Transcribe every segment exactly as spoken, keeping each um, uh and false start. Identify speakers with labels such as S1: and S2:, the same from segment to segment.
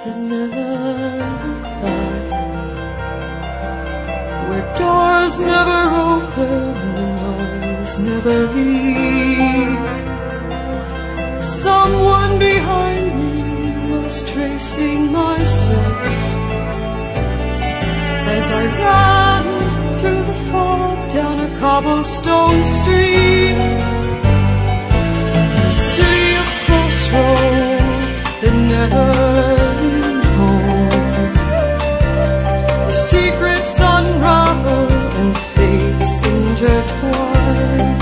S1: that never look back, where doors never open and eyes never meet. Someone behind me was tracing my steps as I ran through the fog down a cobblestone street. A city of crossroads that never lead home, where secrets unravel and fates intertwine.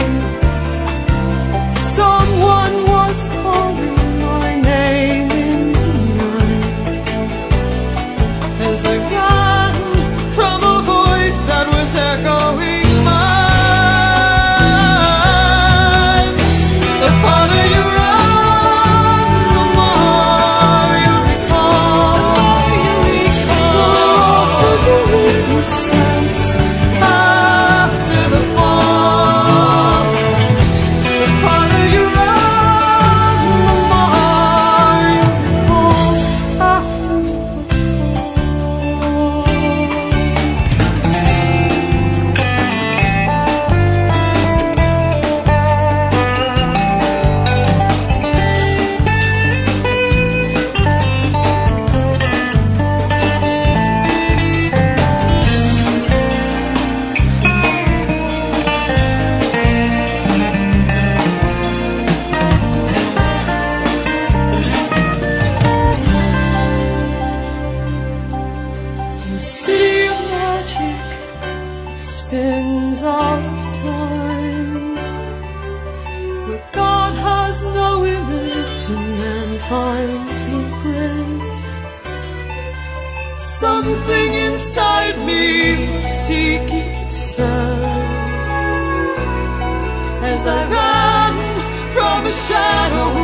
S1: Someone was calling my name in the night as I ran from a voice that was echoing mine. The farther you run, the more you recall the loss of your innocence after the fall. The farther you run, the more you recall after the fall. In a city of magic that spins out of time, where God has no image and man finds no grace, something inside me was seeking itself as I ran from a shadow